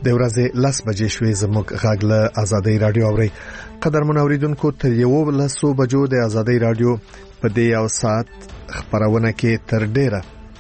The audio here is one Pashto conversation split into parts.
د ورځې 10 بجې شوې. زموږ غږ له آزادۍ رادیو اوري. قدرمن اوریدونکو تر 11 بجو د آزادۍ رادیو په دې یو ساعت خبرونه کې تر ډیره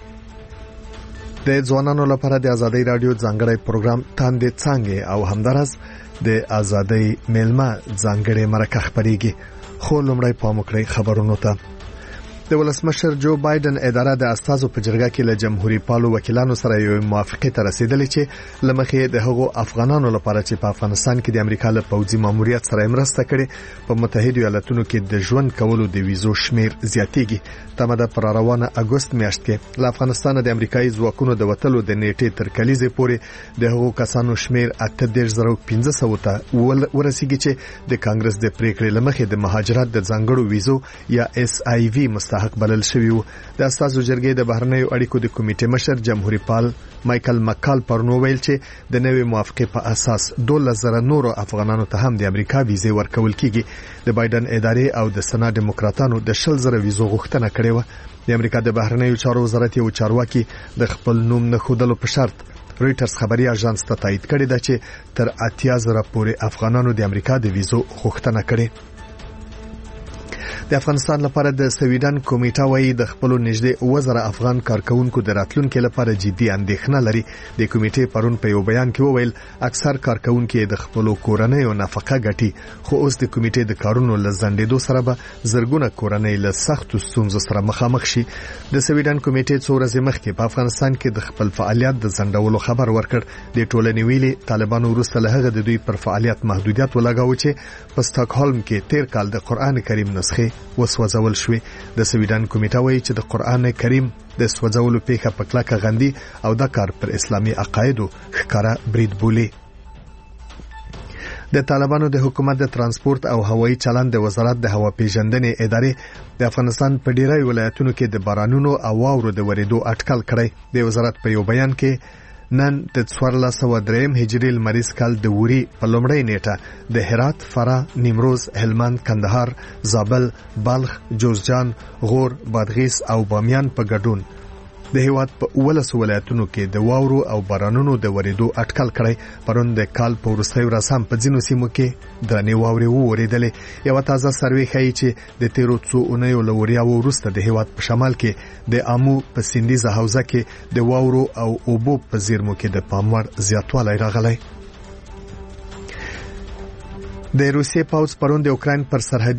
د ځوانانو لپاره د آزادۍ رادیو ځانګړی پروګرام تاندې څنګه او همدارس د آزادۍ میلمه ځانګړی مرکه خبريږي. خو لومړی پام وکړئ خبرونو ته. د ولسمشر جو بایدن اداره د استازو په جرګه کې له جمهوریت پالو وکیلانو سره یو موافقه ته رسیدلې چې لمخې د هغو افغانانو لپاره چې په افغانستان کې د امریکا له پوځي ماموریت سره مرسته کړي په متحده ایالاتونو کې د ژوند کولو د ویزو شمیر زیاتېږي. تمه ده پر روانه اگست میاشت کې له افغانستان د امریکایي ځواکونو د وټلو د نیټې تر کلیزې پورې د هغو کسانو شمیر 18500 ته ورسیږي چې د کانګرس د پریکړې لمخې د مهاجرت د ځانګړو ویزو یا SIV مستحق بلل شوی وو. د استازو جرګې د بهرنیو اړیکو د کمیټې مشر جمهوریت پال مایکل مکال پرنو ویل چې د نوې موافقه په اساس 2000 نورو افغانانو ته هم د امریکا ویزې ورکول کیږي. د بایدن ادارې او د سنا ډیموکراتانو د 10000 ویزو غوښتنه کړې و. د امریکا د بهرنیو چارو وزارت یو چارواکي د خپل نوم نه خودلو په شرط رويټرز خبري اژانس ته تایید کړی دی چې تر 80000 پورې افغانانو د امریکا د ویزو غوښتنه کړې. د افغانستان لپاره د سویډن کمیټه وايي د خپل نږدې 1000 افغان کارکونکو د راتلونکو لپاره جدي اندېښنه لري. د کمیټې پرون په یو بیان کې وویل اکثر کارکونکو د خپل کورنۍ او نفقه ګټي، خو اوس د کمیټې د کارونو لزندېدو سره به زرګونه کورنۍ له سختو ستونزو سره مخامخ شي. د سویډن کمیټې څو ورځې مخکې په افغانستان کې د خپل فعالیت د زندولو خبر ورکړ. د ټولنې ویلي طالبانو وروسته له هغه د دوی پر فعالیت محدودیت ولګاوه چې په سټاکهولم کې تیر کال د قران کریم نسخه وسوځول شوې. د سویډن کمیټه وايي چې د قران کریم د سوځولو پیښه په کلکه غندي او دا کار پر اسلامي عقایدو ښکارا برید بولي. د طالبانو د حکومت د ترانسپورت او هوایي چلند د وزارت د هوا پیژندنې ادارې د افغانستان په ډیری ولایتونو کې د بارانونو او واورو د ورېدو اټکل کړی. د وزارت په یو بیان کې نن د 1403 هجری لمریز کال د وری په لومړۍ نیټه د هرات، فراه، نیمروز، هلمند، کندهار، زابل، بلخ، جوزجان، غور، بادغیس او بامیان په ګډون د هیواد په 11 ولایتونو کې د واورو او بارانونو د ورېدو اټکل کړی. پرون د کال په وروستۍ ورځ هم په ځینو سیمو کې درنې واورې وورېدلې. یو تازه سروې ښیي چې د تیرو څو اونیو له وریاو وروسته د هیواد په شمال کې د امو په سیندیزه حوزه کې د واورو او اوبو په زیرمو کې د پاموړ زیاتوالی راغلی. د روسیې پوځ پرون د اوکراین پر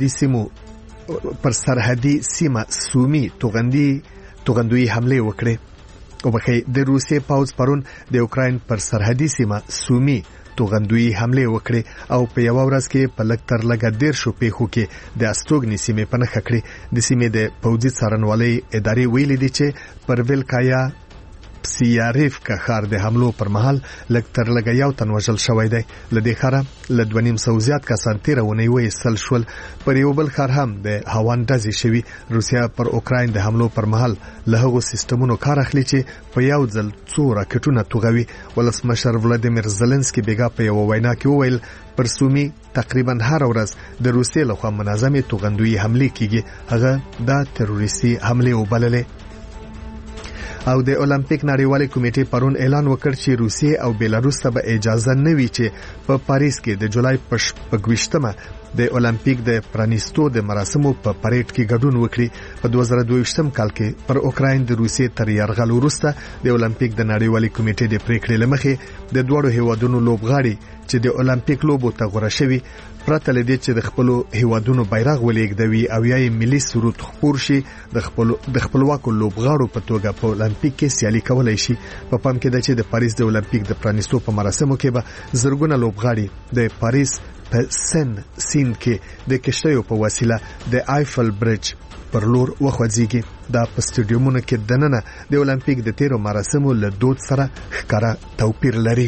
سرحدي سیمه سومي توغندوی حمله وکړه. او بخې د روسیې پوځ پرون د اوکراین پر سرحدي سیمه سومي توغندوی حمله وکړه او په یو ورځ کې په لکتر لګا ډیر شو پیښو کې د استوګنی سیمه په نخښه کړې. د سیمې د پوځي څارنوالۍ ادارې ویلي دي چې پر ویلکایا سیاریف کا خار د حملو پر مهال لکتر لګا یو تن وژل شوی دی. لدې خاره ل 2.5 زیات کسان تیرونه وېسل شول. پر یو بل خار هم د هوان دزي شوی. روسیا پر اوکراین د حملو پر مهال له هغو سیستمونو کار اخلي چې په یو ځل څو راکټونه توغوي. ولسمشر ولادیمیر زيلنسکي بیګا په یو وینا کې وویل پر سومي تقریبا هر ورځ د روسیې لخوا منظمه توغندوی حمله کیږي. هغه د تروریستي حمله وبللې. او د اولمپیک نړیوالې کمیټې پرون اعلان وکړ چې روسیې او بیلاروس ته به اجازه نه وي چې په پاریس کې د جولای په 28مه د اولمپیک د پرانیستو د مراسمو په پریډ کې ګډون وکړي. په 2022 کال کې پر اوکراین د روسیې تر یرغل وروسته د اولمپیک د نړیوالې کمیټې د پریکړې لمخې د دوړو هیوادونو لوبغاړي چې د اولمپیک لوبو ته غوړه شوي پرته لدې چې د خپل هیوادونو بیرغ ولېږدوي او یا ملي سرود خپور شي د خپلواکو لوبغاړو په توګه په اولمپیک کې سیالي کولای شي. په پام کې ده چې د پاریس د اولمپیک د پرانیستو په مراسمو کې به زرګونه لوبغاړي د پاریس په سین کې د کشتیو په وسیله د آیفل برج پر لور وخوځيږي. دا په سټډیومونو کې دننه د اولمپیک د تیرو مراسمو له دود سره ښکارا توپیر لري.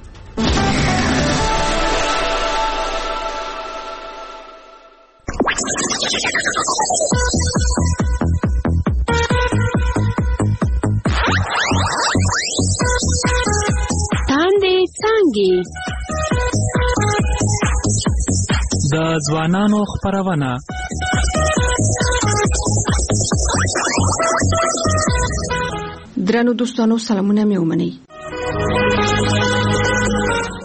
د ځوانانو خبرونه درنو دوستانو سلامونه مې ومنئ.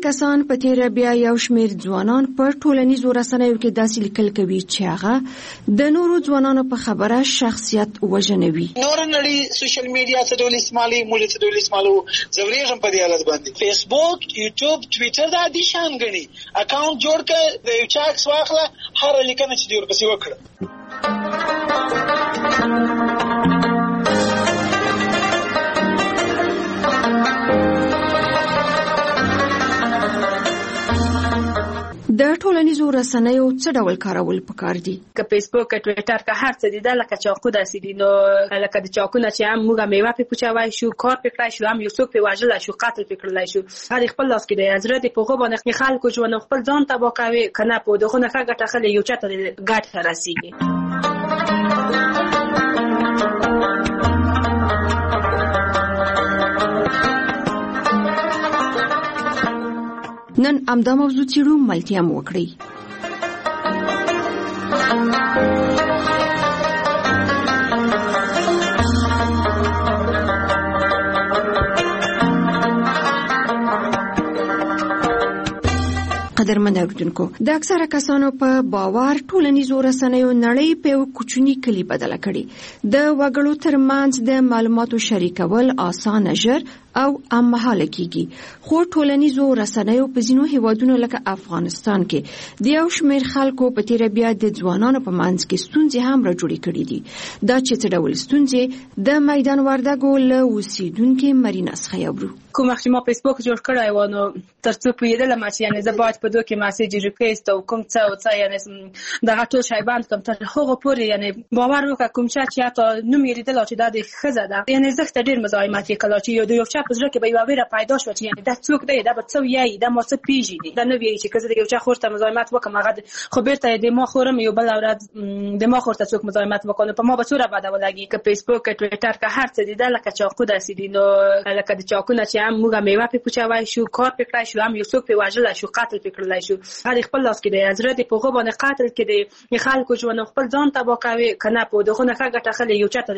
کسان په تیره بیا یو شمېر ځوانان په ټولنیزو رسنیو کې داسې لیکل کوي چې هغه د نورو ځوانانو په خبره شخصیت وژنه وي. نور نړۍ سوشل میډیا څه ډول استعمالي، موږ څه ډول استعمالو، زورېږم په دې حالت باندې. فیسبوک، یوټیوب، ټویټر دا دي شان غني. اکاونټ جوړ کړه، د یو چا عکس واخله، هر لیکنه چې دی ورپسې وکړه. د ټولنیزو رسنیو څه ډول کارول پکار دي؟ که فیسبوک، که ټویټر، که هر څه دي دا لکه چاقو داسې دي. نو لکه د چاقو نه چې هم موږ میوه پې پوچوای شو، کار پې کړای شو، هم یو څوک پې وژلی شو، قتل پې کړلی شو. هر خپل لاس کې دی. زړه دې په هغو باندې خلکو ژوند خپل ځان تباه کوي که نه په دغو نه ښه ګټه اخلي، یو چا ته ګټه رسېږي. نن همدا موضوع څېړو، ملتیا مو وکړئ. قدرمن اوریدونکو، د اکثره کسانو په باور ټولنیزو رسنیو نړۍ په یو کوچني کلي بدله کړې. د وګړو ترمنځ د معلوماتو شریکول اسانه، ژر او هممهاله کیږي. خو ټولنیزو رسنیو په ځینو هیوادونو لکه افغانستان کې د یو شمېر خلکو په تیره بیا د ځوانانو په منځ کې ستونزې هم راجوړې کړې دي. دا چې څه ډول ستونزې، د میدان وردګو له اوسیدونکي مرینا څخه اورو. کوم وخت ما فیسبوک جوړ کړی و، نو تر څو پوهېدلم چې یعنې زه باید په دو کې مسیج ریکویسټ او کوم څه او څه یعنې دغه ټول شی بند کړم. تر هغو پورې یعنې باور وکړه کوم چا چې حتی نوم یې لیدلی چې دا د ښځه ده، یعنې زه ته ډېر مزاحمت یې کړی چې یو د یو چا په زړه کې به یوه ویره پیدا شوه چې یعنې دا څوک دی، دا به څه وایي، دا ما څه پېژني. دا نه وایي چې که زه د یو چا خور ته مزاحمت وکړم هغه خو بېرته یې د ما خورم، یو بله ورځ د ما خور ته څوک مزاحمت وکړي نو په ما به څومره بده ولګي. که فیسبوک، که ټویټر، که هر څه دي دا لکه چاقو داسې دي. نو لکه د چاقو نه چې هم موږ میوه پې پوچوای شو، کار پې کړای شو، هم یو څوک پې وژلی شو، قتل پې کړلی شو. هر خپل لاس کې دی. زړه دې په هغو باندې قتل کې دی. خلکو ژوند خپل ځان تباه کوي که نه په دغو نه ښه ګټه اخلي، یو چا ته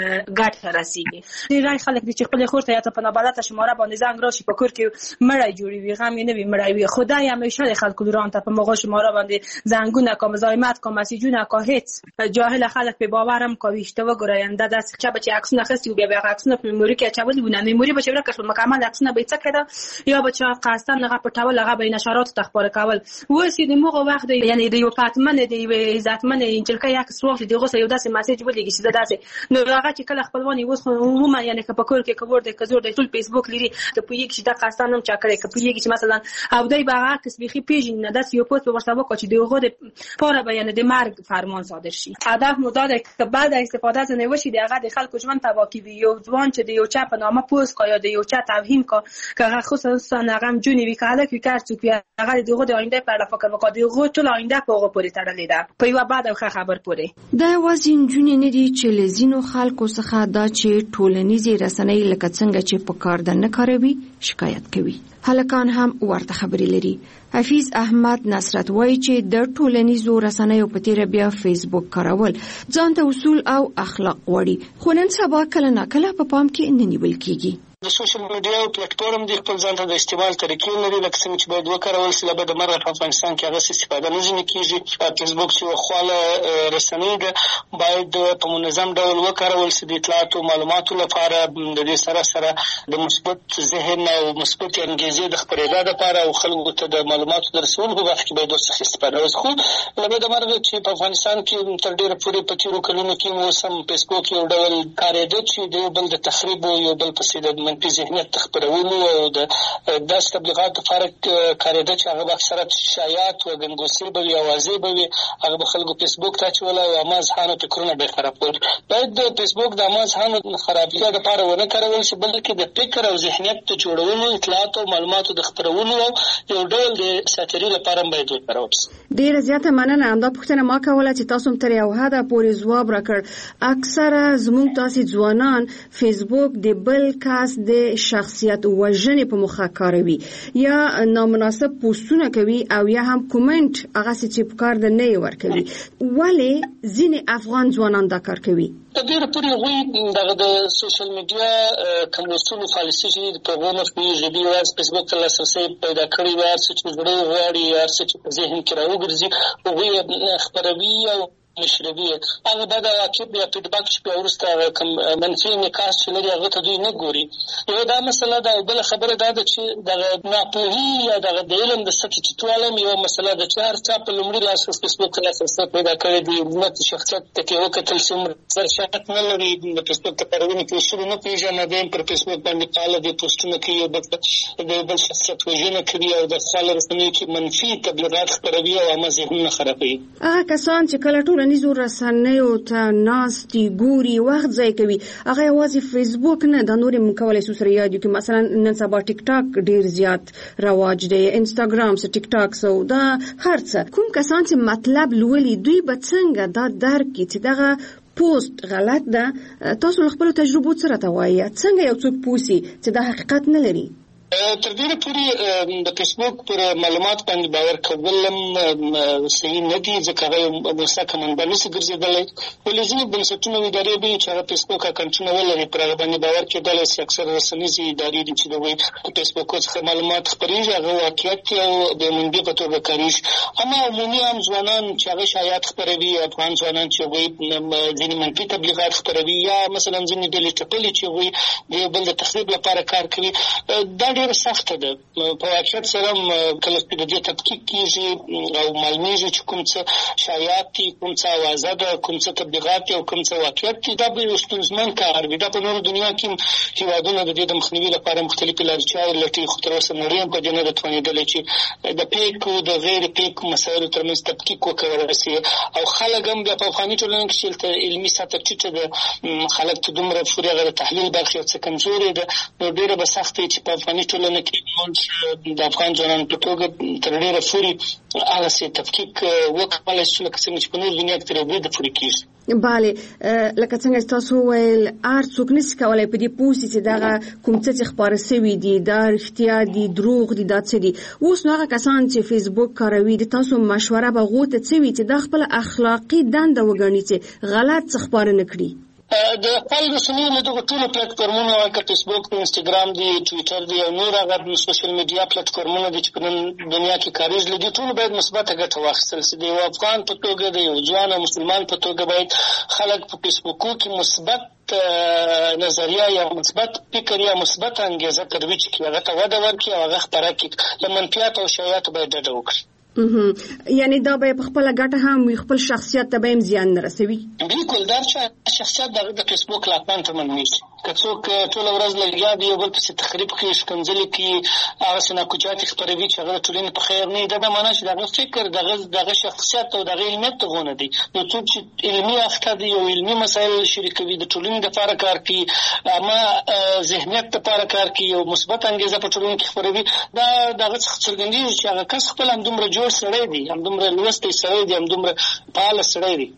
ګټه رسېږي. ډېری خلک دي چې خپلې خور ته یا ته په نابلده شماره باندې زنګ راشي، په کور کې مړی جوړوي، غم یې نه وي مړی وي. خو دی همیشه د خلکو لوران ته په مغو شماره باندې زنګونه کا، مزاحمت کا، مسیجونه کا، هېڅ جاهل خلک پې باور هم کوي. ته وګوره یعنې دا داسې چا به چې عکسونه اخیستي وو، بیا به هغه عکسونه په میموري کې اچولي وو، نه میموري به چې ورکه شول، مکمل عکسونه به یې څه کېده، یا به چا قصدن هغه پټول، هغه به یې نشراتو ته خپاره کول. اوس یې د هغه وخت دی یعنې د یو پاتمنې د یوې عزتمنې نجلۍ عکس واخلي، د هغو سره یو داسې مسیج ولېږي چې زه داسې. نو هغه چې کله خپلوان یې اوس خو عموما یعنې که په کور کې که ور دی که زور دی ټول فیسبوک لري، که پوهېږي چې دا قصدن هم چا کړی، که پوهېږي چې مثلا او دی به هغه عکس بیخي پېژني نه، داسې یو پوسټ به ورته وکړه چې د هغو دپاره به یعنې د مرګ فرمان صادر شي. هدف مو دا دی که بعد استفاده ځینې وشي د هغه د خلکو ژوند تباه کړي. یو ځوان چې د یو چا په نامه پوسټ کړه یا د یو چا توهین کړه، که هغه خصوصا هغه هم جونې وي، که هلک وي که هر څوک وي، هغه د هغو د آینده په اړه فکر وکړه. د هغو ټول آینده په هغو پورې تړلې ده، په یوه بد او ښه خبر پورې. دا یوازې نجونې نه دي چې له ځینو خلکو څخه دا چې ټولنیزې رسنۍ لکه څنګه چې په کار ده نه کاروي شکایت کوي. هلکان هم ورته خبرې لري. حفیظ احمد نصرت وایي چې د ټولنیزو رسنیو په تیره بیا فیسبوک کارول ځان ته اصول او اخلاق غواړي، خو نن سبا کله ناکله په پام کې نه نیول کېږي. د سوشل میډیا او پلیټفارم د خپل ځان ته د استعمال طریقې لري، لکه څنګه چې باید وکارول شي. د مرغه په افغانستان کې هغه استفاده نه ځینې کېږي. فیسبوک چې یوه خواله رسنۍ ده باید په منظم ډول وکارول شي د اطلاعاتو او معلوماتو لپاره. د دې سره سره د مثبت ذهن او مثبت انګیزې د خپرېدا دپاره او خلکو ته د معلوماتو د رسولو په وخت کې باید ورڅخه استفاده وشي. خو له مرغه چې په افغانستان کې تر ډېره پورې په تېرو کلونو کې اوس هم فیسبوک یو ډول کارېده چې د یو بل د تخریب او یو بل پسې د منفي ذهنیت خپرولو او د داسې تبلیغاتو لپاره کارېده چې هغه به اکثره شایعات و ګنګوسې به وي، اوازې به وي، هغه به خلکو فیسبوک ته اچوله او عامه ذهنو فکرونه به یې خرابول. باید د فیسبوک د عامه ذهنو خرابتیا دپاره ونه کارول شي، بلکې د فکر او ذهنیت د جوړولو، اطلاعاتو او معلوماتو د خپرولو او یو ډول د ساتیري لپاره هم باید وکارول شي. ډېره زیاته مننه. همدا پوښتنه ما کوله چې تاسو هم تر یو حده پورې ځواب راکړ. اکثره زموږ تاسې ځوانان فیسبوک د بل کس د شخصیت وژنې په موخه کاروي یا نامناسب پوسټونه کوي او یا هم کومنټ هغه چې په کار د نه ورکوي، ولې ځینې افغان ځوانان دا کار کوي؟ په ډېره پورې هغوی دغه د سوشل میډیا کوم لوستلو پالیسي چې په هغو نه پوهېږي، دوی یوازې فیسبوک ته لاسرسی پیدا کړی وي، هر څه چې زړه غواړي، هر څه چې په ذهن کې راوګرځي هغوی یې خپروي او مشروي. هغه بعد عقب یا فیډبک چې په وروسته کوم منفي انعکاس چې لري هغه ته دوی نه ګوري. یو دا مسله ده. او بله خبره دا ده چې دغه ناپوهي یا دغه د علم د سطحې ټیټوالی یوه مسله ده چې هر چا په لومړي لاس فیسبوک ته لاسرسی پیدا کړی دی، د شخصیت ته کې وکتل چې عمر سرشات نه لري، د فیسبوک ته کارونه کوي، اصول نه پېژني، دی پر فیسبوک باندې فعاله دی، پوسټونه کوي، د بل شخصیت وژنه کوي او د خپل رسنیو کې منفي تبلیغات خپروي او عامه ذهنونه خرابوي. هغه کسان چې کله ټولنیزو رسنیو ته ناستي ګوري وخت ضایع کوي، هغه یوازې فیسبوک نه، دا نور هم کولی شو سره یاد کړو. مثلا نن سبا ټیک ټاک ډیر زیات رواج دی، انستاګرام سره ټیک ټاک سو دا هر څه. کوم کسان چې مطلب لولي دوی به څنګه دا درک کړي چې دغه پوسټ غلط ده؟ تاسو خپل تجربو سره ته وایي څنګه یو څوک پوسي چې دا حقیقت نه لري؟ تر ډېره پورې د فیسبوک پر معلومات باندې باور کول هم صحیح نه دي، ځکه هغه یو مستقه منبع نشي ګرځېدلی. ولې ځینې بنسټونه او ادارې به چې هغه فیسبوک اکاونټونه ولري پر هغه باندې باور کېدلی شي. اکثره رسنیزې ادارې دي چې د هغوی د فیسبوک څخه معلومات خپرېږي هغه واقعیت او د منبع په توګه کارېږي. اما عمومي عام ځوانان چې هغه شایعات خپروي، افغان ځوانان چې هغوی ځینې منفي تبلیغات خپروي یا مثلا ځینې ډلې ټپلې چې هغوی د یو بل د تخریب لپاره کار کوي، دا ډېره سخته ده. په واقعیت سره کله چې د دې تحقیق کېږي او معلومېږي چې کوم څه شایعات دي، کوم څه اوازه ده، کوم څه تبلیغات دي او کوم څه واقعیت دي، دا به یو ستونزمن کار وي. دا په نورو دنیا کې هېوادونه د دې د مخنیوي لپاره مختلفې لارې چارې لټوي، خو تر اوسه نړۍ هم په دې نه ده توانېدلې چې د پیکو د غیر پیکو مسایلو ترمنځ تفکیک وکړي. او خلک هم بیا په افغاني ټولنه کې چې علمي سطح ټیټه ده، خلک ته دومره پورې هغه د تحلیل برخې څه کمزورې ده، نو ډېره به سخته وي چې په افغاني ټولنه کې د افغان ځوانانو په توګه تر ډېره پورې هغسې تفکیک وکړلی شو لکه څنګه چې په نور دنیا کې تر یو بریده پورې کېږي. بله، لکه څنګه چې تاسو وویل هر څوک نشي کولی په دې پوه شي چې دغه کوم څه چې خپاره سوي دي دا رښتیا دي، دروغ دي، دا څه دي. اوس نو هغه کسان چې فیسبوک کاروي د تاسو مشوره به هغو ته څه وي چې دا خپله اخلاقي دنده وګڼي چې غلط څه خپاره نه کړي؟ د خپل رسنیو له دغو ټولو پلیټفارمونو لکه فیسبوک دی، انسټاګرام دی، ټویټر دی او نور هغه سوشل میډیا پلیټفارمونه دي چې په نن دنیا کې کارېږي، له دې ټولو باید مثبته ګټه واخیستل شي. د یو افغان په توګه، د یو ځوان او مسلمان په توګه باید خلک په فیسبوکو کې مثبت نظریه یا مثبت فکر یا مثبت انګیزه ترویج کړي، هغه ته وده ورکړي او هغه خپره کړي. له منفیاتو او شایعاتو باید ډډه وکړي. یعنی دا به په خپل ګټه هم وي، خپل شخصیت ته به هم زیان نه رسوي. بالکل، دا شخصیت د فیسبوک له اکاونټ منونیږي. که څوک ټوله ورځ لګیا دی یو بل پسې تخریب کوي، ښکنځلې کوي، هغسې ناکوچات خپروي چې هغه د ټولنې په خیر نه وي، دا دا معنا چې د هغه فکر، دغه شخصیت او دغه علمیت دغه نه دی. نو څوک چې علمي اخته دی او علمي مسایل شریکوي، د ټولنې دپاره کار کوي، اما ذهنیت دپاره کار کوي او مثبت انګیزه په ټولنه کې خپروي، دا د هغه څخه څرګندېږي چې هغه کس خپل همدومره جوړ سړی دی، همدومره لوستی سړی دی، همدومره فعاله سړی دی.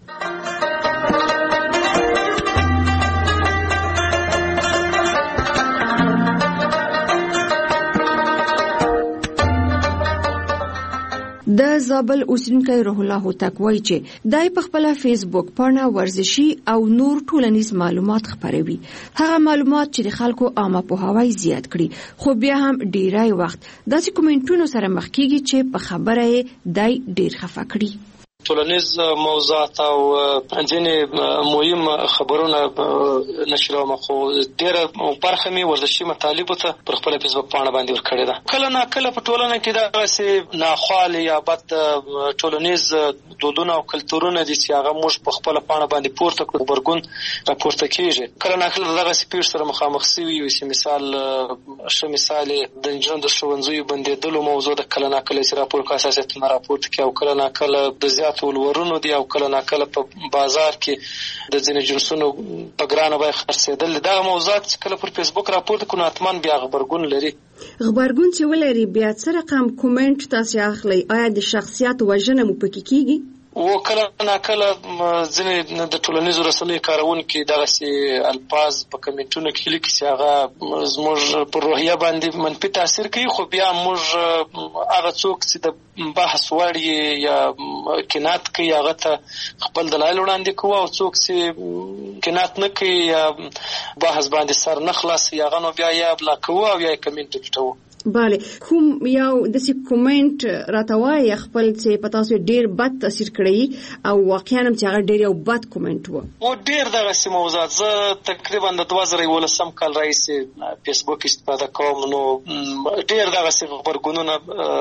د زابل اوسیدونکی روح الله هوتک وایي چې دای په خپل فیسبوک پاڼه ورزشي او نور ټولنیز معلومات خپروي. هغه معلومات چې د خلکو عامه پوهاوی زیات کړي، خو بیا هم ډیری وخت داسې کومنټونو سره مخ کیږي چې په خبره یې دای ډیر خفه کړي. ټولنیز موضوعات او ځینې مهم خبرونه نشروم، خو ډېره برخه مې ورزشي مطالبو ته پر خپله فیسبوک پاڼه باندې ورکړې ده. کله ناکله په ټولنه کې دغسې ناخوالې یا بد ټولنیز دودونه او کلتورونه دي چې هغه موږ په خپله پاڼه باندې پورته کړو، غبرګون راپورته کېږي. کله ناکله دغسې پېښو سره مخامخ سوي یو چې ښه مثال یې د نجونو د ښوونځیو بندېدلو موضوع ده. کله ناکله چې راپور په اساسیتونه راپورته کړي او کله ناکله د زیاتو ولورونو دي او کله ناکله په بازار کې د ځینې جنسونو په ګرانه بیه خرڅېدل. دغه موضوعات چې کله پر فیسبوک راپورته کړو نو حتما بیا غبرګون لري. غبرګون چې ولري بیا څه رقم کومنټ تاسې اخلئ؟ آیا د شخصیت وژنه مو پکې کېږي؟ و کله ناکله ځینې د ټولنیزو رسنیو کاروونکي دغسې الفاظ په کمنټونو کې لیکي چې هغه زموږ پر روحیه باندې منفي تاثیر کوي، خو بیا موږ هغه څوک چې د بحث وړ یا کنات کوي هغه ته خپل دلایل وړاندې کوو، او څوک چې کنات نه کوي یا بحث باندې سر نه خلاصوي هغه نو بیا یا بلا کوو او یا کمنټ ډیلیټوو. بله، کوم یو داسې کومنټ راته وایي خپل چې په تاسو ډېر بد تاثیر کړی او واقعا هم چې هغه ډېر یو بد کومنټ و؟ او ډېر دغسې موضوعات. زه تقریبا د 2011 کال راهیسې فیسبوک استفاده کوم، نو ډېر دغسې غبرګونونه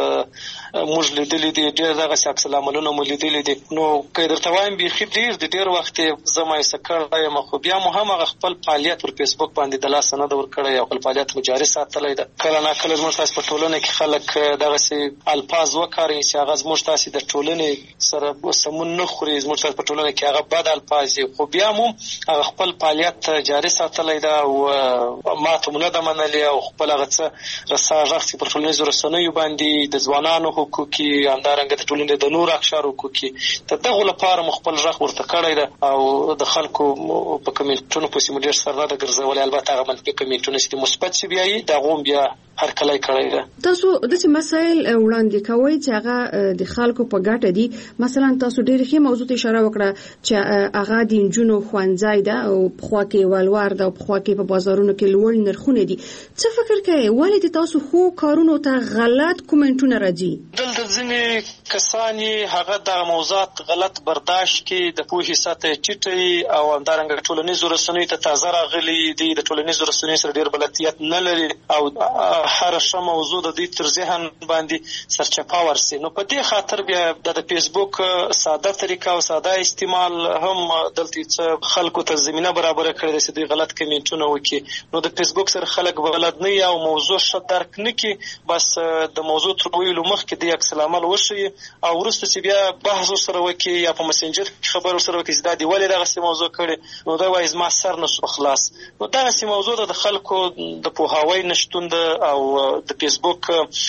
موږ لیدلي دي، ډېر دغسې عکس العملونه مو لیدلي دي. نو که درته وایم بیخي ډېر دي، ډېر وخت یې زه مایوسه کړی یم، خو بیا مو هم هغه خپل فعالیت پر فیسبوک باندې د لاسه نه ده ورکړی او خپل فعالیت مو جاري ساتلی ده. کله ناکله تاسو په ټولنه کې خلک دغسې الفاظ وکاروي چې هغه زموږ تاسې د ټولنې سره سمون نه خوري، زموږ تاسې په ټولنه کې هغه بد الفاظ دي، خو بیا مو هغه خپل فعالیت جاري ساتلی ده او ماته مو نه ده منلې او خپل هغه څه رسا غږ چې پر ټولنیزو رسنیو باندې د ځوانانو حقوقي همدارنګه د ټولنې د نورو اقشارو حقوقي د دغو لپاره مو خپل غږ ورته کړی ده او د خلکو په کمنټونو پسې مو ډېر سر نه ده ګرځولی. البته هغه منفي کمنټونه چې مثبت چې بیا یي د هغو هم بیا هرکلی کړی ده. تاسو داسې مسایل وړاندې کوئ چې هغه د خلکو په ګټه دي. مثلا تاسو ډېرې ښې موضوع ته اشاره وکړه چې هغه د نجونو ښوونځی ده او پخوا کې ولور ده او پخوا کې په بازارونو کې لوړ نرخونه دي. څه فکر کوئ ولې د تاسو ښو کارونو ته غلط کومنټونه راځي؟ دلته ځینې کسان هغه د موضوعات غلط برداشت کړي، د پوهې سطحه یې ټیټه او همدارنګه ټولنیزو رسنیو ته تازه راغلي دي، د ټولنیزو رسنیو سره ډېر بلدیت نه لري او هر ښه موضوع د دوی تر ذهن باندې سرچپه ورسي. نو په دې خاطر بیا د فیسبوک ساده طریقه او ساده استعمال هم دلته څه خلکو ته زمینه برابره کړې ده چې دوی غلط کمنټونه وکړي. نو د فیسبوک سره خلک بلد نه او موضوع ښه درک نه کړي، بس د موضوع تر ویلو مخکې د عکس العمل وښیي او وروسته چې بیا بحث ورسره وکړي یا په مسنجر کې خبر ورسره وکړي چې دا دې ولې دغسې موضوع کړې، نو دا وایي زما سر نه شو خلاص. نو دغسې موضوع ده د خلکو د پوهاوی نشتون ده او د فیسبوک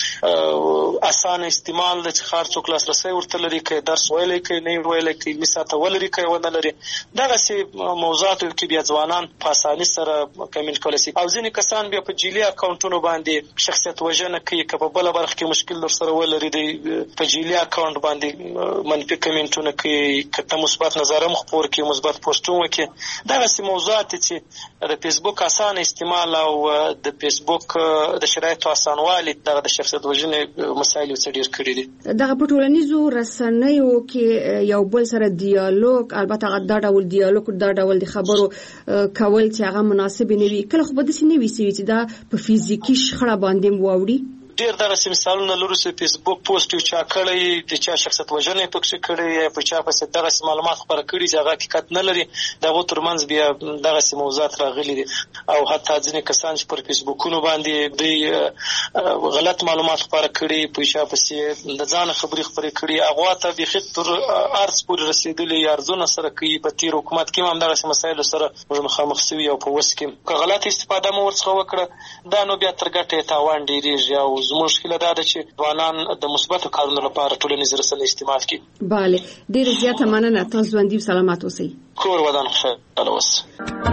اسانه استعمال د هر څوک لاسرسی ورته لري، که درس ویلی کوي نه ویلی کوي، مثاته ولري کوي ونه لري. دغسې موضوعاتو کې بیا ځوانان په اساني سره کمنټ کولی شي او ځینې کسان بیا په جعلي اکاونټونو باندې شخصیت وژنه کوي، که په بله برخه کې مشکل درسره ولري دی په جعلي اکاونټ باندې منفي کمنټونه کوي، که ته مثبت نظر هم خپور کړي، مثبت پوسټونه وکړي. دغسې موضوعات چې د فیسبوک اسانه استعمال او د فیسبوک د شرایطو اسانوالی دغه د شخصیت وژنې مسایل څه ډېر کړي دي. دغه په ټولنیزو رسنیو کې یو بل سره دیالوګ، البته دا ډول دیالوګ دا ډول د خبرو کول چې هغه مناسب نه وي، کله خو به داسې نه وي چې دا په فزیکي شخړه باندې واوړي. ډېر دغسې مثالونه لرو چې فیسبوک پوسټ یو چا کړی، د چا شخصیت وژنه یې پکښې کړې، په چا پسې دغسې معلومات خپاره کړي چې هغه حقیقت نه لري، د هغو ترمنځ بیا دغسې موضوعات راغلي دي. او حتی ځینې کسان چې پر فیسبوکونو باندې دوی غلط معلومات خپاره کړي، په چا پسې د ځانه خبرې خپرې کړي، هغو ته بیخي تر عرض پورې رسېدلي ارزونه سره کوي. په تېر حکومت کې هم همدغسې مسایلو سره موږ مخامخ سوي او په اوس کې که غلط استفاده مو ورڅخه وکړه، دا نو بیا تر ګټه یې تاوان ډېرېږي او زموږ هیله دا ده چې ځوانان د مثبتو کارونو لپاره ټولنیز رسنۍ استعمال کړي. بله، ډېره زیاته مننه. تاسو ژوندي او سلامت اوسئ. کور ودان خوشحاله اوسئ.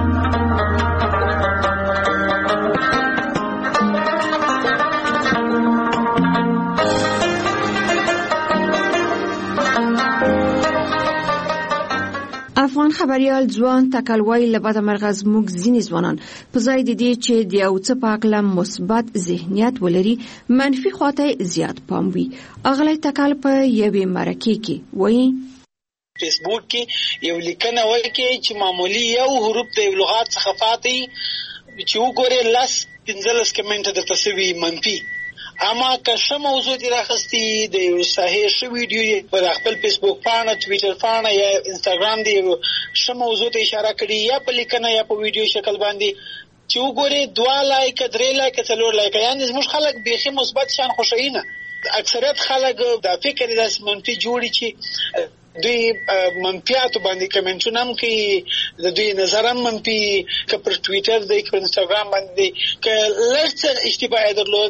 افغان خبريال ځوان تکلوي لبد مرغز موږ ځینې ځوانان په ځای د دې چې د یو څه په اړه مثبت ذهنیت ولري منفي خواته زیات پام وي. اغلی تکل په یوې مرکه کې وایي فیسبوک کې یو لیکنه وکړي چې معمولی یو حروف د لغات څخه فاتي چې وګوره لاس 15 کمنټ د تسوی منفي، اما که ښه موضوع دی راخستی د یو صحیح ښه ویډیو په خپل فیسبوک پاڼه، ټویټر پاڼه یا انستاګرام دی ښه موضوع ته اشاره کړي یا په لیکنه یا په ویډیو شکل باندې چې وګوري 2 لایک 3 لایک 4 لایک، یعنی زموږ خلک بیخي مثبت شان خوشاله نه. اکثریت خلک د فکر داس منفي جوړي چې دوی منفیاتو باندې کمنټونه هم کوي، د دوی نظر هم منفي، که پر ټویټر دی که پر انستاګرام باندې که لږ څه اشتباه درلوده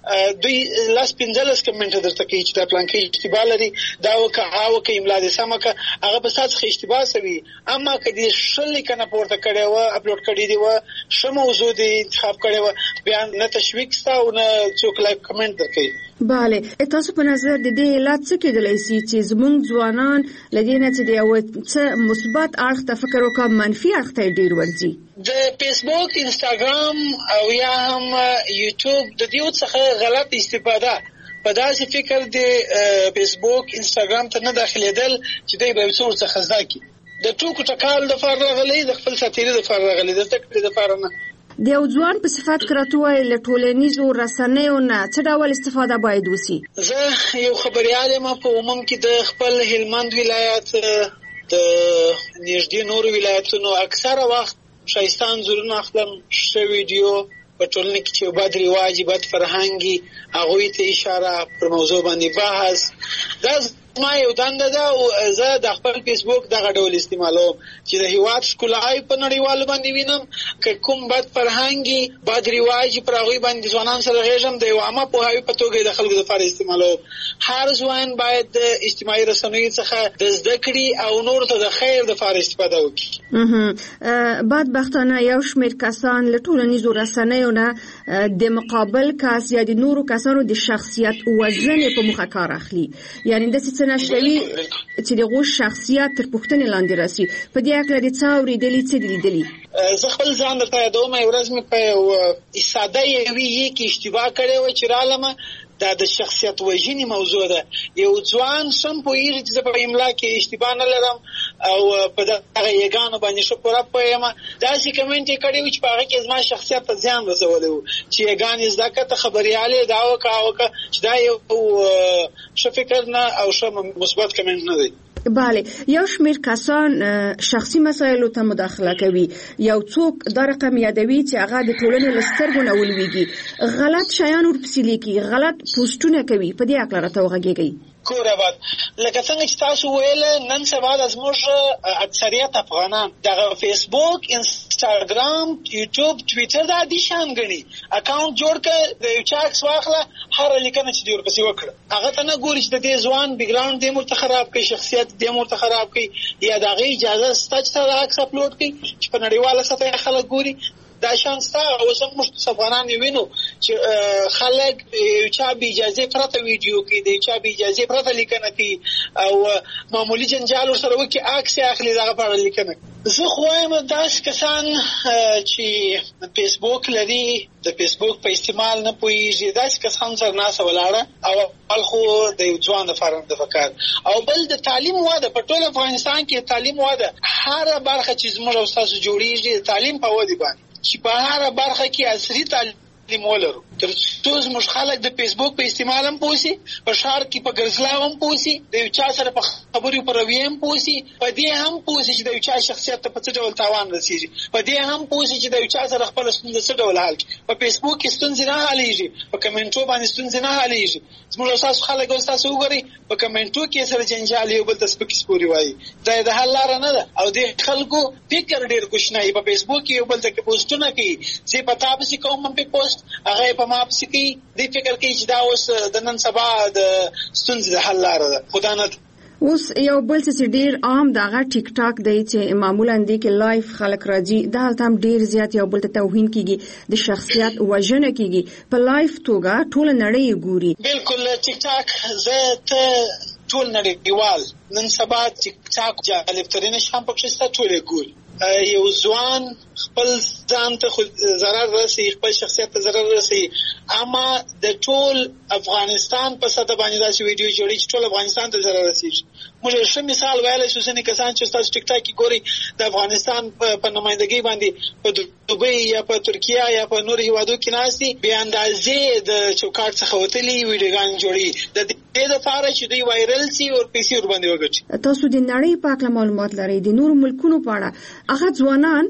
دوی لاس 15 کمنټ درته کوي چې دا پلان کې اشتباه لري دا وکه املا دې سمه که هغه به ستاسو اشتباه سوي اما که دې شل کنه پورته کړي و اپلوډ کړي دی و ش موضوع دې انتخاب کړي و بیا نه تشویق ستا او نه څوک لایک کمنټ درکوي. بله تاسو په نظر د دې علت څه کېدلی شي چې زموږ ځوانان لدې نه چې د یو څه مثبت اړخ ته فکر وکړي منفي اړخ ته ډیر ورځي؟ د فیسبوک انستاګرام او یا هم یوټیوب د دې څخه غلط استفاده په داسې فکر د فیسبوک انستاګرام ته نه داخليدل چې دوی به څور څخه ځکه د ټوکو ټکال د فارغ غلې د خپل ساتيري د فارغ غلې د تکړه د فارغ نه د یو ځوان په صفات کراتوي له ټولنیزو رسنیو نه څه ډول استفاده باید وسی؟ زه یو خبريال یم په عموم کې د خپل هلمند ولایت د نږدې نور ولایتونو اکثره وخت شایستان زورونه اخلم ش ویډیو په ټولنه کې چې بد رواج بد فرهنګي هغه ته اشاره پر موضوع باندې بحث دا ما یو دنده ده او زه د خپل فیسبوک دغه ډول استعمالوم چې د هیواد ښکلای په نړیوال باندې وینم که کوم بد فرهنګي بد رواج پر هغه باندې ځوانان سره غږم د یو عامه پوهاوی په توګه د خلکو لپاره استعمالوم. هر ځوان باید د اجتماعي رسنیو څخه د زده کړې او نور ته د خیر لپاره استفاده وکړي. بدبختانه یو شمېر کسان له ټولنیزو رسنیو نه د مقابل کس یا د نورو کسانو د شخصیت وزن په مخه کار اخلي، یعنی د نشوي چې دغه شخصیت تر پوښتنې لاندې راسي. په دې اړه د څه اورېدلې څه لیدلې؟ زه خپل ځان درته یادوم یو ورځ مې په ساده یوې کې اشتباه کړې و چې رالمه دا د شخصیت وژنې موضوع ده. یو ځوان سم پوهیږي چې زه په املا کې اشتباه نه لرم او په دغه یګانو باندې ښه پوره پوهیم داسې کمنټ یې کړی و چې په هغه کې زما شخصیت ته زیان رسولی و چې یګانې زده کړه ته خبریالې دا وکړه چې دا یو ښه فکر نه او ښه مثبت کمنټ نه دی. بله یو شمېر کسان شخصي مسایلو ته مداخله کوي، یو څوک دا رقم یادوي چې هغه د ټولنې له سترګو نه ولویږي، غلط شیان ورپسې لیکي، غلط پوسټونه کوي. په دې اړه راته وغږیږئ. کور آباد لکه څنګه چې تاسو ویل نن سبا د زموږ اکثریت افغانان دغه فیسبوک انستاګرام یوټیوب ټویټر دا دي شان غني اکاونټ جوړ کړه د یو چا عکس واخله هر لیکنه چې دی ورپسې وکړه هغه ته نه ګوري چې د دې ځوان بیک ګراوند دې مرته خراب کړي شخصیت دې مرته خراب کړي یا دغه اجازه ستاسو ته عکس اپلوډ کړي چې په نړیواله سطح خلک ګوري. دا شان ستا او زموږ افغانان وینو چې خلک چا به اجازه پرته ویډیو کې دی چا به اجازه پرته لیکنه کوي او معمولی جنجال سره وکي عکس اخلي دغه په لیکنه. زه خو وایم داس کسان چې فیسبوک لري د فیسبوک په استعمال نه پوهیږي داس کسان سره ناسه ولاړه او خلکو د یو ځوان د فارم د فکر او بل د تعلیم واده په ټول افغانستان کې تعلیم واده هر برخه چې زموږ او تاسو جوړیږي تعلیم په ودی باندې چې په هر برخه کې عصري تعلیم ولرو تر څو زموږ خلک د فیسبوک په استعمال هم پوسي په شهر کې په ګرځلاو هم پوسي د یو چا سره په خبرو پر رویه هم پوسي په دې هم پوسي چې د یو چا شخصیت ته په څه ډول تاوان رسیږي په دې هم پوسي چې د یو چا سره خپل ستونزه څه ډول حل کړي په فیسبوک کې ستونزې نه حلېږي په کمنټو باندې ستونزې نه حلېږي زموږ تاسو خلک او تاسو وګورئ په کمنټو کې سره جنجال یو بل تاسو پکې سپوري وایي دا د حل لار نه ده او د خلکو فکر ډیر کوښنه په فیسبوک کې یو بل ته پوسټونه کوي چې په تاسو کې کوم په پوسټ هغه په ما پسې کوي د فکر کوي چې دا اوس د نن سبا د ستونزې د حل لار ده خدا نه. اوس یو بل څه ډیر عام دغه ټیک ټاک دی چې معمولا دی کې لایف خلک راځي دا هم ډیر زیات یو بل ته توهین کیږي د شخصیت وژنه کیږي په لایف توګه ټول نړۍ ګوري. بالکل ټیک ټاک زه ته ټول نړیوال نن سبا ټیک ټاک جالب ترين شام پکې ست ټول ګوري یو ځوان خپل ځان ته ضرر رسي خپل شخصیت ته ضرر رسي اما د ټول افغانستان په سطح باندې داسې ویډیو جوړي چې ټول افغانستان ته ضرر رسي. موږ ښه مثال ویلای شو چې کسان چې تاسو ټیک ټاک کې ګوري د افغانستان په نمائندګۍ باندې په دوبۍ یا په ترکیه یا په نور هیوادو کې ناشتي بیا اندازې د چوکاټ څخه وتلي ویډیوګان جوړي د دې لپاره چې دوی وایرل شي او پیسې ور باندې وګټي. تاسو د نړۍ په اړه معلومات لرئ د نور ملکونو په اړه هغه ځوانان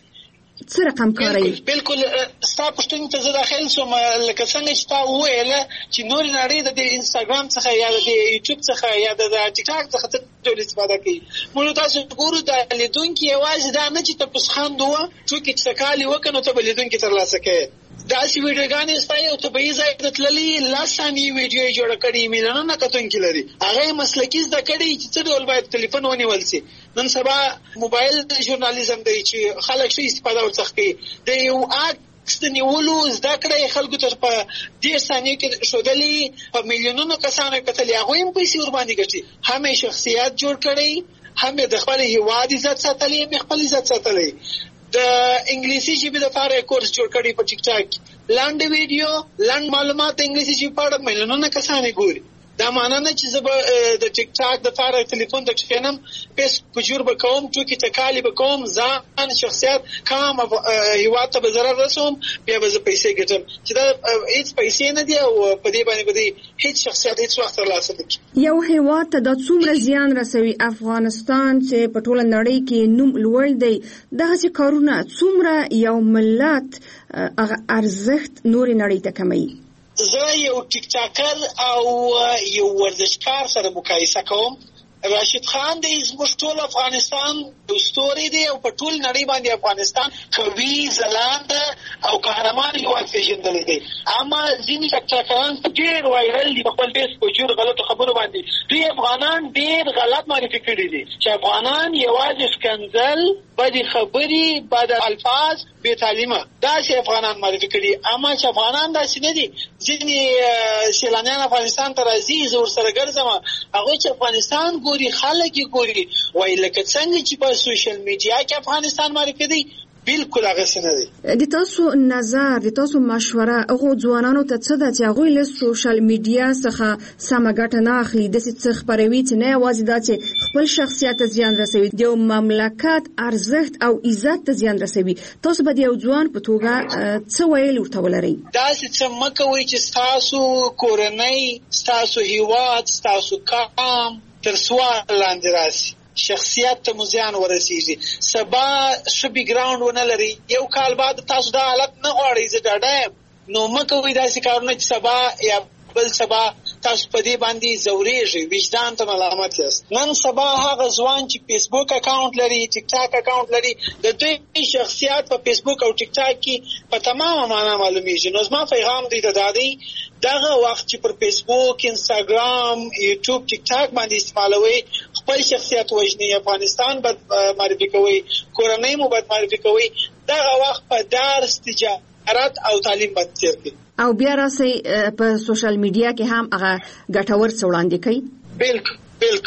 څه رقم کوي؟ بالکل ستا پښتون ته زه داخل شوم لکه څنګه چې تا وویل چې نور نړۍ د انستاګرام څخه یا د یوټیوب څخه یا د ټیک ټاک څخه ټول استفاده کوي. موږ تاسو ګورو د لیدونکو یوازې دا نه چې تاسو خاندو چې څه کالي وکنو ته لیدونکو ترلاسه کوي داسې ویډیوګانې ستا یو طبیعي ځای ته تللي 10 ثانیې ویډیو یې جوړه کړې میلیونونه کتونکي لري هغه یې مسلکي زده کړي چې څه ډول باید ټلیفون ونیول شي نن سبا موبایل ژورنالیزم دی چې خلک ښه استفاده ورڅخه کوي د یو عکس د نیولو زده کړه خلکو ته په 10 ثانیو کې ښودلي په میلیونونو کسانو کتلي هغوی هم پیسې ورباندې ګټي هم یې شخصیت جوړ کړی هم یې د خپل هیواد عزت ساتلی هم یې خپل عزت ساتلی د انګلیسي ژبې لپاره کورس جوړ کړی په ټیک ټاک لاند ویډیو لاند معلومات د انګلیسي ژبې په اړه میلیونونه کسان ګوري دا معنی نه چې زه به د ټیک ټاک د لپاره ټلیفون د کښینم پیس پجور به کوم ټوکې ټکالې به کوم ځان شخصیت کام هیواد ته به ضرر رسوم بیا به زه پیسې ګټم چې دا هیڅ پیسې نه دي او په دې باندې به هیڅ شخصیت هیڅ وخت ترلاسه نه کړي یو هیواد ته د څومره زیان رسوي افغانستان چې په ټوله نړۍ کې نوم لوړ دی دغسې کارونه څومره یو ملت ارزښت نورې نړۍ ته کموي زه یو ټیک ټاکر او یو ورزشکار سره مقایسه کوم راشد خان دی زموږ ټول افغانستان د ستوري دی او په ټول نړۍ باندې افغانستان قوي ځلاند او قهرمان هیواد پیژندل دی اما ځینې ټیک ټاکران ډېر وایرل دي په خپل فیس په جوړ غلطو خبرو باندې دوی افغانان ډېر غلط معرفي کړي دي چې افغانان یوازې ښکنځل بدې خبرې بد الفاظ بې تعلیمه داسې افغانان معرفي کړي اما چې افغانان داسې نه دي ځینې سیلانیان افغانستان ته راځي زه ورسره ګرځم هغوی چې افغانستان ګوري خلک یې ګوري وایي لکه څنګه چې په سوشل میډیا کې افغانستان معرفي دی بالکل هغسې نه دی د تاسو نظر د تاسو مشوره هغو ځوانانو ته څه ده چې هغوی له سوشل میډیا څخه سمه ګټه نه اخلي داسې څه خپروي چې نه یوازې دا چې خپل شخصیت ته زیان رسوي د یو مملکت ارزښت او عزت ته زیان رسوي تاسو به د یو ځوان په توګه څه ویل ورته ولرئ داسې څه مه کوئ چې ستاسو کورنۍ ستاسو هیواد ستاسو قام تر سوال لاندې راسي شخصیت ته مزیان ورسیږي سبا ښه بیکګراوند ونه لري یو کال بعد تاسو دا حالت نه غواړئ زه ډاډه یم نو مه کوئ داسې کارونه چې سبا یا بل سبا تاسو په دې باندې ځورېږئ وجدان ته ملامت یاست نن سبا هغه ځوان چې فیسبوک اکاونټ لري ټیک ټاک اکاونټ لري د دوی شخصیت په فیسبوک او ټیک ټاک کې په تمامه معنا معلومیږي نو زما پیغام دوی ته دا دی دغه وخت چې پر فیسبوک انستاګرام یوټیوب ټیک ټاک باندې استعمالوي خپل شخصیت وژني افغانستان بد معرفي کوي کورنۍ مو بد معرفي کوي دغه وخت په درس تجارت او تعلیم باندې تیر کړئ او بیا راسي په سوشل میډیا کې هم هغه ګټور څه وړاندې کوي بالکل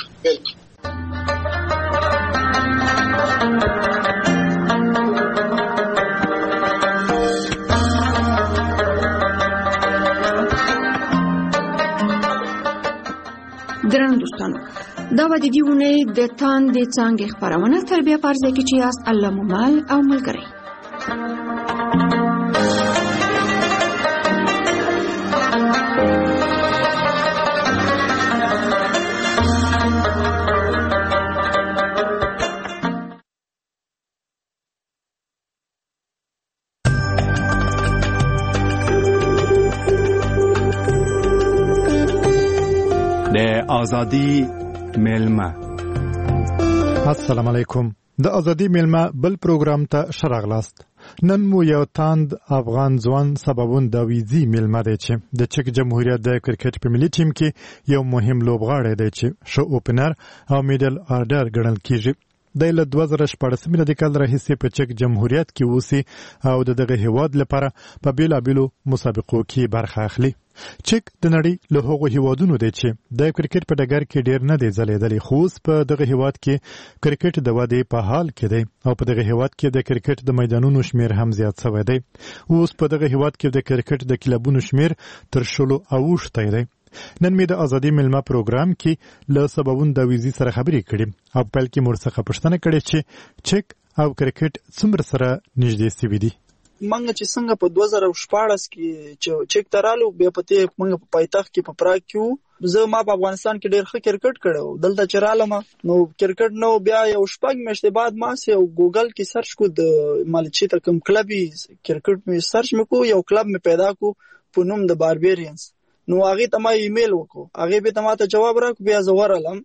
درنو دوستانو دا به د دې اونۍ د تاندې څانګې خپرونه تر بیا په ځای کې چې یاست الله مو مل او ملګری آزادی میلمه السلام علیکم د آزادی میلمه بل پروګرام ته شراغلاست نن مو یو تاند افغان ځوان سببون د ویزي میلمه دی چې د چک جمهوریت د کرکټ په ملي ټیم کې یو مهم لوبغاړی دی چې ښه اوپنر او میډل آرډر ګڼل کیږي د 2014 د کال راهیسې په چک جمهوریت کې اوسي او دغه هیواد لپاره په بیلابیلو مسابقو کې برخه اخلي چک د نړۍ له هغو هیوادونو دی چې د کرکټ په ډګر کې ډیر نه دی ځلیدلی خو په دغه هیواد کې کرکټ د ودې په حال کې دی او په دغه هیواد کې د کرکټ د میدانونو شمیر هم زیات شوی دی اوس په دغه هیواد کې د کرکټ د کلبونو شمیر تر 10 اوښتی دی نن مې د آزادی میلمه پروګرام کې له سببون د ویزي سره خبرې کړې او په کې مرڅخه پښتنه کړې چې چک او کرکټ څومره سره نږدې سوي دي منګه چې څنګه په 2014 کې چې چک ترالو بیا پته منګه په پایتخت کې په پراګ کې زه ما په افغانستان کې ډېر ښه کرکټ کړو دلته چرالم نو کرکټ نو بیا یو شپږ میاشتې بعد ما سه ګوګل کې سرچ کو د مالچی ته کوم کلبي کرکټ می سرچ مکو یو کلب می پیدا کو په نوم د باربیرینز نو هغه ته ما ایمیل وکړو هغه به ته ما ته جواب راکړ بیا زه ورالم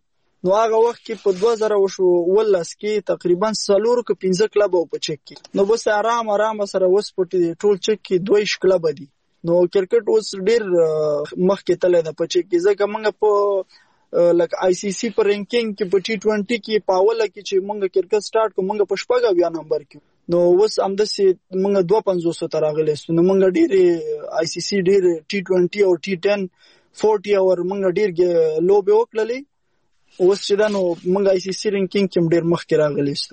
نو هغه وخت کې په 2018 کې تقریبا 4 که 15 کلب په چک کې نو بس آرام سره اوس په ټول چک کې 2 کلب دي نو کرکټ اوس ډیر مخکې تللی ده په چک کې ځکه موږ په لکه آی سی سی په رینکینګ کې په T20 کې په اوله کې چې موږ کرکټ سٹارټ کوم موږ په 14 نمبر کې نو اوس همداسې موږ 250 ته راغلی نو موږ ډیر آی سی سی ډیر T20 او T10 40 اور موږ ډیر لوبې وکړلې اوس چې دا نو موږ آی سی سی رینکینګ کې ډیر مخکې راغلی